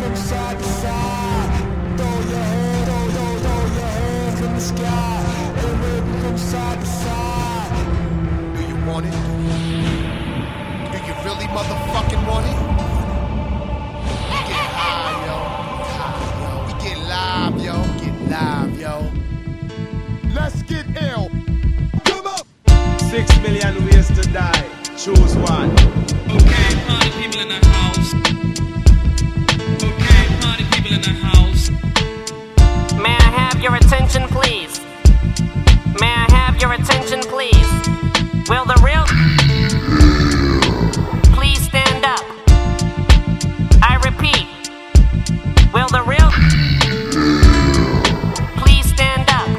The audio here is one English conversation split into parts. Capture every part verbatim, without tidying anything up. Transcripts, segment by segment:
from side to side. Throw your head, throw, throw, throw your hands in the sky and wave them from side to side. Do you want it? Do you really motherfucking want it? We get high, yo. High, yo. We get live, yo. Get live, yo. Let's get ill. Come up. Six million ways to die. Choose one. Okay, party people in the house. Okay, party people in the house. May I have your attention, please? May I have your attention, please? Will the real... Please stand up. I repeat. Will the real... Please stand up.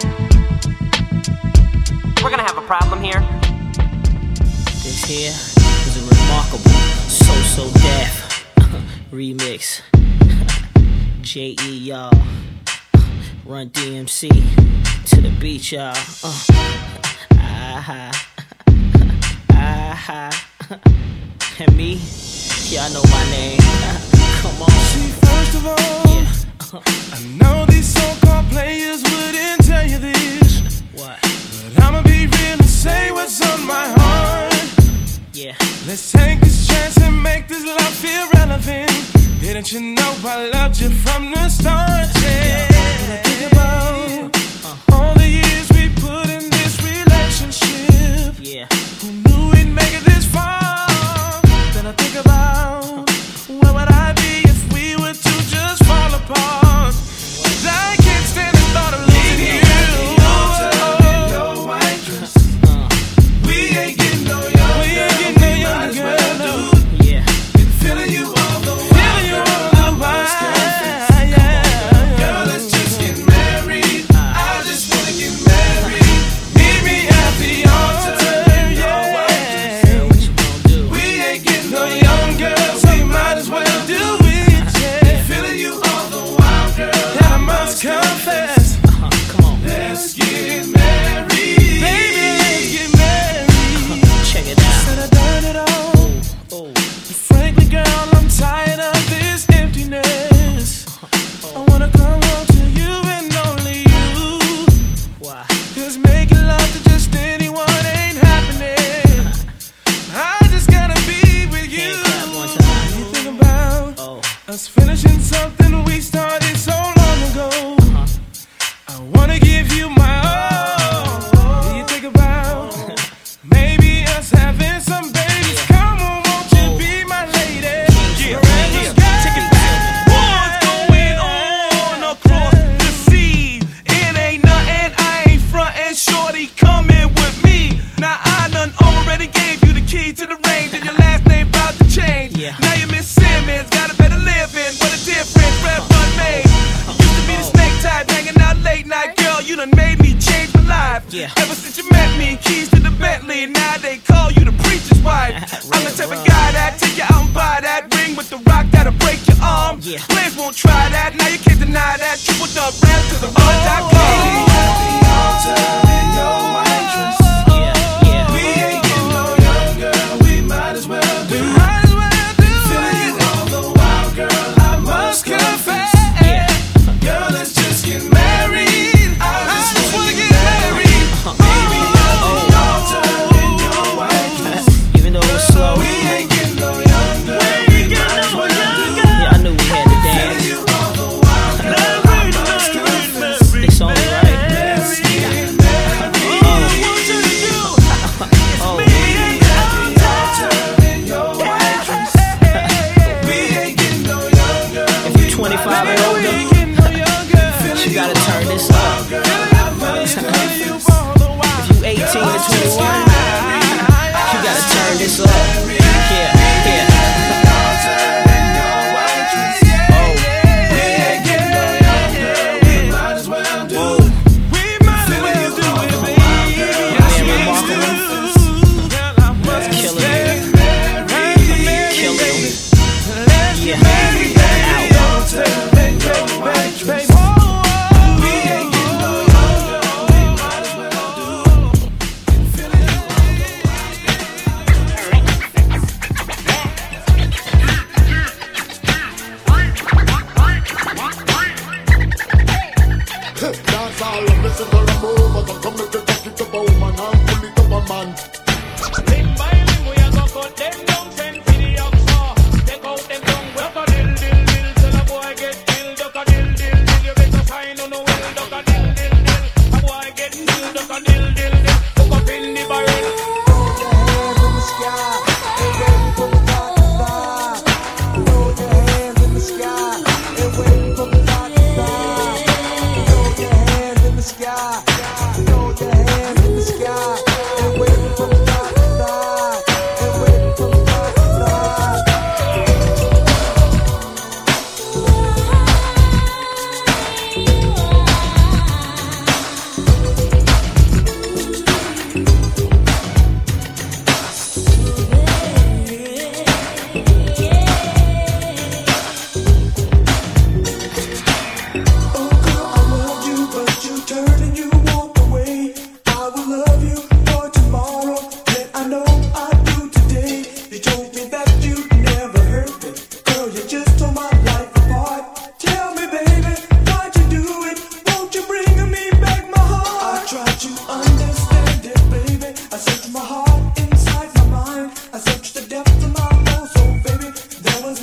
We're gonna have a problem here. This here is a remarkable So-So Def remix. J E y'all, Run D M C to the beat y'all. Uh. Ah-ha. Ah-ha. And me, y'all know my name. Come on. See, first of all, Yeah. I know these so-called players wouldn't tell you this, What? but I'ma be real and say what's on my heart. Yeah. Let's take this chance and make this love feel relevant. Didn't you know I loved you from the start? Yeah. Think about all the years we put in this relationship. Yeah. Who knew we'd make it this far? Then I think about where would I be if we were to just fall apart? 'Cause I can't stand the thought of losing you. We ain't getting no younger. We ain't getting no younger, girl. Yeah. Feeling you all the while. Feeling you all the while. Yeah. Girl, let's just get married. I just wanna get married. Meet me at the altar. Yeah. Girl, what you gonna do? We ain't getting no younger, so you might as well do it. Yeah. Feeling you all the while, girl. I must confess. Uh-huh. Come on. Let's get married. Baby, let's get married. Check it out. Said I done it all. Oh. Frankly, girl, I'm tired of this emptiness. I wanna come home to you and only you. Why? 'Cause making love to just anyone ain't happening. I just gotta be with you. Can't clap one time. You think about Oh. us finishing something we started so long ago. Uh-huh. I wanna give you my all. Do you think about maybe us having some babies? Come on, won't you be my lady? Yeah, yeah. Check it back. What's going on across the sea? It ain't nothing, I ain't frontin'. Shorty, coming with me. Now I done already gave you the key to the range, and your last name about to change. Yeah. Now you're Miss Simmons, got a better living. What a difference Red Bud made. You used to be the snake type, hanging out late night, girl. You done made me change my life. Yeah. Ever since you met me, keys to the Bentley. Now they call you the preacher's wife. I'm the type of guy that take you out and buy that ring with the rock that'll break your arm. Yeah. Players won't try that, now you can't deny that. Triple dub rap to the run dot com. Yeah. Yeah. We ain't getting no younger, we might as well do it. Feeling you all the while, girl, I must confess. Yeah. Girl, let's just get married. I just wanna get married. Baby, you're the altar in your white dress. Even though it was slow. We ain't getting no younger, we might as well do it. Yeah, I knew we had to Feeling dance. you all the while, girl, I must confess. It's on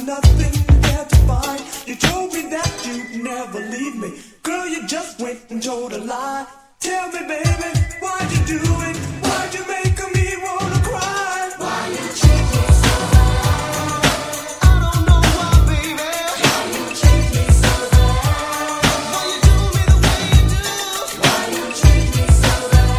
nothing there to find. You told me that you'd never leave me. Girl, you just went and told a lie. Tell me, baby, why'd you do it? Why'd you make me wanna cry? Why you treat me so bad? I don't know why, baby. Why you treat me so bad? Why you do me the way you do? Why you treat me so bad?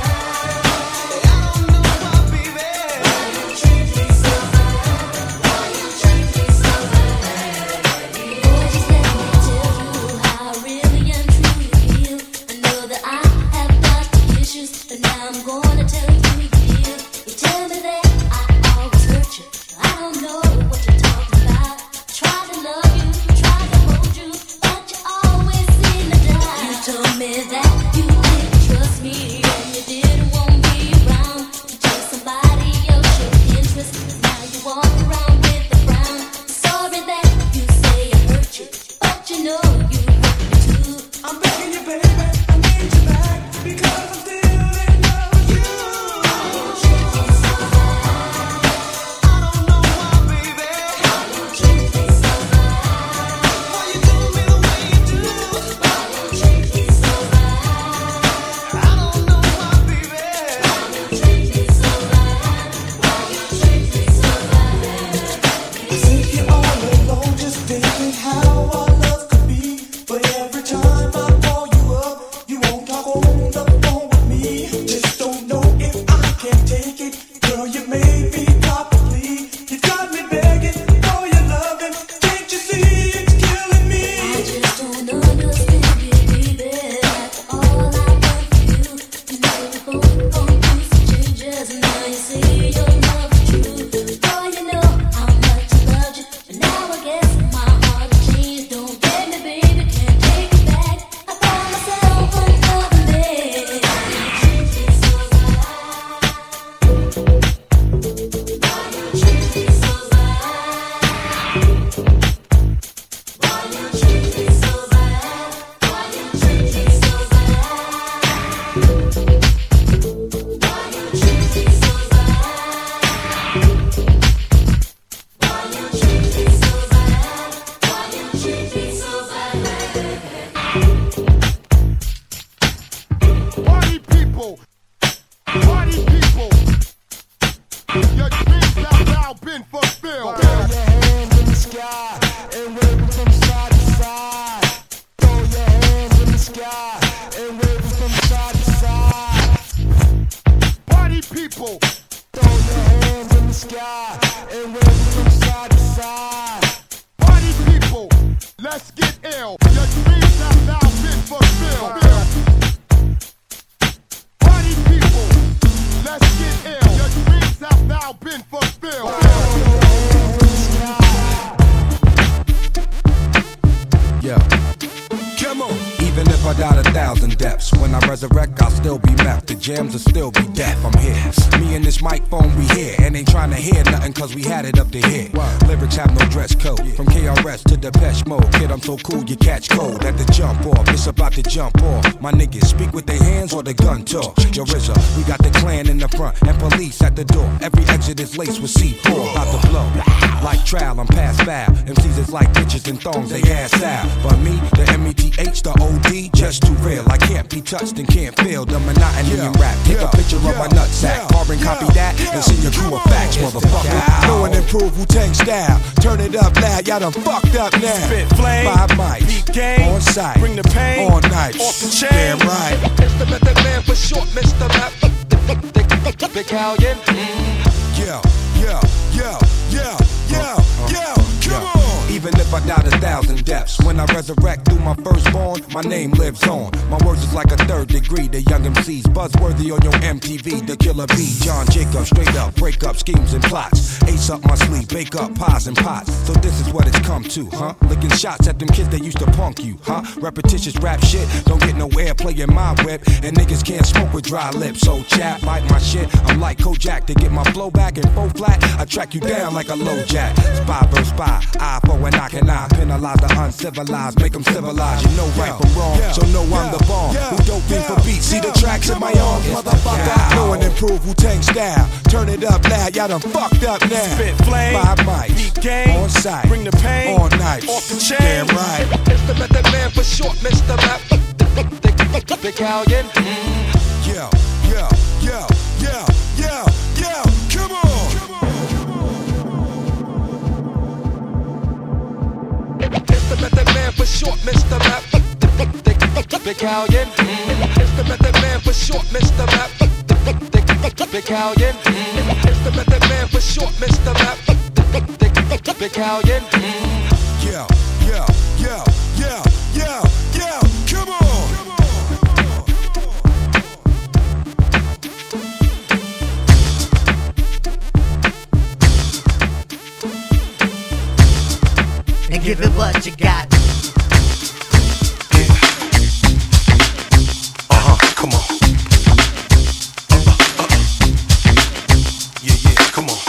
I don't know why, baby. Why you treat me so bad? Why you treat me so bad? Boy, just let me tell you how I really and truly feel. I know that I have got issues, but now I'm gonna tell you you feel. You tell me that I always hurt you. I don't know what you're talking about. Try to love you, try to hold you, but you always seem to die. You told me that you didn't trust me and you didn't want me around. You told somebody else your interest. Now you walk around with a frown. Sorry that you say I hurt you, but you know you hurt me too. I'm begging you, baby, I need you back because I'm still in love with you. Why you treat me so bad? I don't know why, baby. Why you treat me so bad? Why you do me the way you do? Why you treat me so bad? I don't know why, baby. Why you treat me so bad? Why you treat me so bad? I think you're all alone, just thinking how our love could be. But every time I call you up, you won't talk on the phone with me. Just don't know if I can take it. Girl, you made me probably. You got me begging for your loving. Can't you see it's killing me? I just don't understand you, baby. After all I've done for you, you know we're both going through some changes. And now you say your love is true. Boy, you know how much I loved you, but now I guess my heart has changed. Don't get me, baby, can't take it back. I found myself another man. Why you treat me so bad? Why you treat me so bad? Why you treat me so bad? Why you treat me so bad? Why you treat me so bad? Why you treat me so bad? Why you treat me so bad? Party people, party people. Your dreams have now been fulfilled. Throw your hands in the sky and wave them from side to side. Throw your hands in the sky and wave them from side to side. Party people, Throw your hands in the sky and wave them from side to side. party people. Let's get ill. Your dreams have now been fulfilled. Party people, let's get ill. Your dreams have now been fulfilled. Yeah. Come on. Even if I died a thousand deaths, when I resurrect, I'll still be meth. The jams will still be deaf. I'm here. Me and this microphone, we here. And ain't trying to hear nothing, cause we had it up to here. Lyrics have no dress code. From K R S to Depeche Mode. Kid, I'm so cool, you catch cold. At the jump off, it's about to jump off. My niggas speak with their hands or the gun talk. Yo, R Z A, we got the clan in the front and police at the door. Every exit is laced with C four, about to blow. Like trial, I'm past foul. M Cs is like bitches and thongs, they ass out. But me, the M E T H, the O D, just too real. I can't be touched and can't feel the monotony in rap. Take a picture of my nutsack, carbon copy that, and send your crew of facts, motherfucker. Know and improve Wu-Tang style. Turn it up loud, y'all done fucked up now. Spit flame, Five mics, beat game, on site, bring the pain, all night, off the chain. Damn right. It's the method man for short, Mister Map. Battalion. Yeah, yeah, yeah, yeah, yeah, yeah, come on. Even if I died a thousand deaths, when I resurrect through my firstborn, my name lives on. My words is like a third degree. The young M Cs buzzworthy on your M T V. The killer B, John Jacob, straight up, break up schemes and plots. Ace up my sleeve, bake up pies and pots. So this is what it's come to, huh? Licking shots at them kids that used to punk you, huh? Repetitious rap shit, don't get no airplay in my whip. And niggas can't smoke with dry lips. So chap, like my shit, I'm like Kojak. To get my flow back and flow flat, I track you down like a low jack. Spy versus spy, eye for an eye can eye. Penalize the uncivilized, make them civilized. You know right from wrong, so know I'm the bomb. Who dope me for beats, see the tracks in my arms, motherfucker. Know and improve Wu-Tang style. Turn it up loud, y'all done fucked up now. Spit flame, Five mics, beat game, on site, bring the pain, stripes. Off the chain. Damn right. It's the Method Man for short, Mister Map. Big Callion. Yeah, yeah, yeah, yeah, yeah, yeah. Come on. It's the Method Man for short, Mister Map. Big Callion. It's the Method Man for short, Mister Map. Big Callion. It's the Method Man for short, Mister Map. Big Callion. Yeah, yeah, yeah, yeah, yeah, yeah. Come on. And give it what you got. Uh-huh, come on. Uh, uh, uh. Yeah, yeah, come on.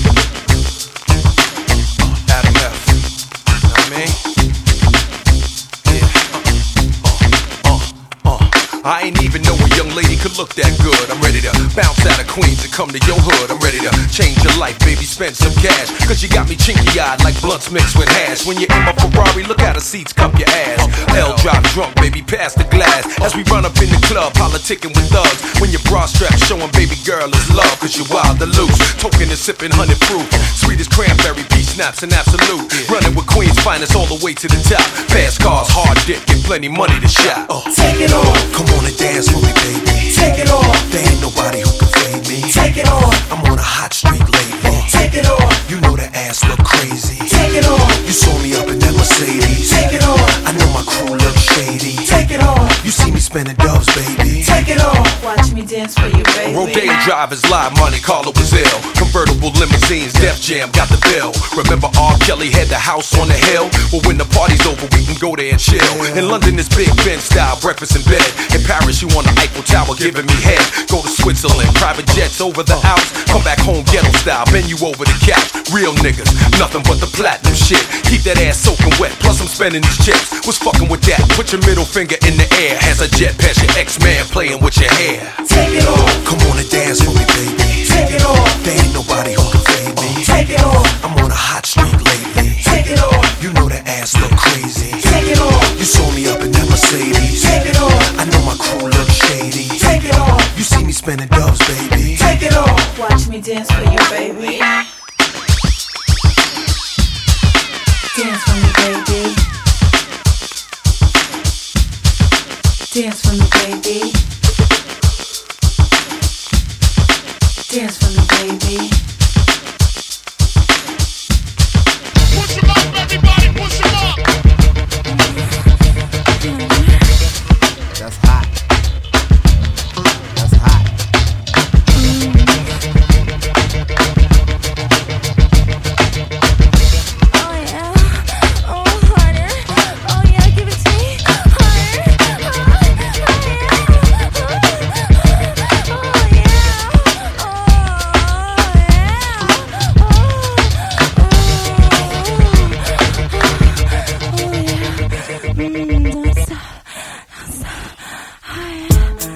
Uh, Adam F. Know what I mean? Yeah. Uh, uh, uh. I ain't even know a young lady could look that good. I'm ready to bounce out of Queens and come to your hood. I'm ready to change your life, baby, spend some cash. Cause you got me chinky-eyed like blunts mixed with hash. When you're in my Ferrari, look how the seats cup your ass. L drop drunk, baby, pass the glass. As we run up in the club, politicking with thugs. When your bra strap showing baby girl is love. Cause you're wild and loose, token and sipping honey proof. Sweet as cranberry, peach snaps and absolute. Running with Queens finest all the way to the top. Fast cars, hard dick, and plenty money to shop. uh. Take it off. Come on and dance for me, baby. Take it off. There ain't nobody who can fade me. Take it off. I'm on a hot streak lately. Take it off. You know the ass look crazy. Take it off. You saw me up in that Mercedes. Take it off. I know my crew looks shady. Take it off. You see me spending doves, baby. Take it off. Watch me dance for you, baby. Rodaine drivers, live money, Carla was ill. Convertible limousines, Def Jam got the bill. Remember R. Kelly had the house on the hill? Well, when the party's over, we can go there and chill. In London, it's Big Ben style, breakfast in bed. In Paris, you on the Eiffel Tower, giving me head. Go to Switzerland, private jets over the Alps. Come back home, ghetto style, bend you over the couch. Real niggas, nothing but the platinum shit. Keep that ass soaking wet, plus I'm spending these chips. What's fucking with that? Put your middle finger in the air as a jet past your ex-man playing with your hair. Take it off. Come on and dance for me, baby. Take it off. There ain't nobody who can fade me. Take it off. I'm on a hot streak lately. Take it off. You know the ass look crazy. Take it off. You saw me up in that Mercedes. Take it off. I know my crew looks shady. Take it off. You see me spending doves, baby. Take it off. Watch me dance for you, baby. Dance for me, baby. Dance for me, baby. Dance for me, baby. Push 'em up, everybody, push 'em up. That's hot. That's hot. Oh yeah, oh harder, oh yeah, give it to me, harder, oh, oh yeah, oh yeah, oh yeah, oh, oh, oh, oh yeah, mm, don't stop, don't stop, oh yeah.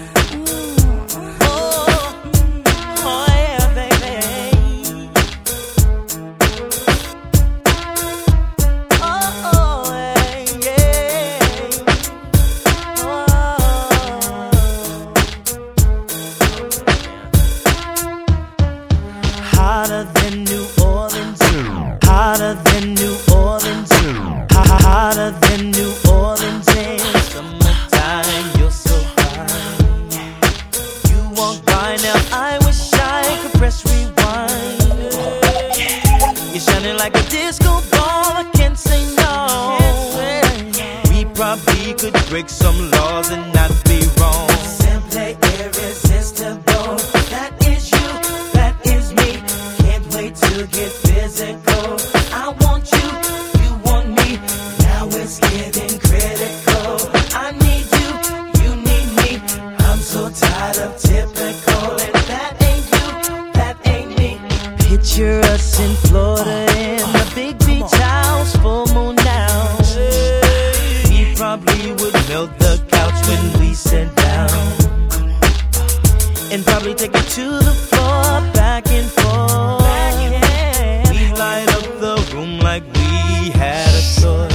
Hotter than New Orleans, hotter than New Orleans, hotter than New Orleans in summertime. You're so fine. You walk by now, I wish I could press rewind. You're shining like a disco ball, I can't say no. We probably could break some laws and not be wrong. Simply irresistible. That is you, that is me. Can't wait to get physical. I want you, you want me. Now it's getting critical. I need you, you need me. I'm so tired of typical. And that ain't you, that ain't me. Picture us in Florida in a big beach house, full moon now. We probably would melt the couch when we sit down, and probably take it to the floor, back and forth. We light up the room like we had a choice.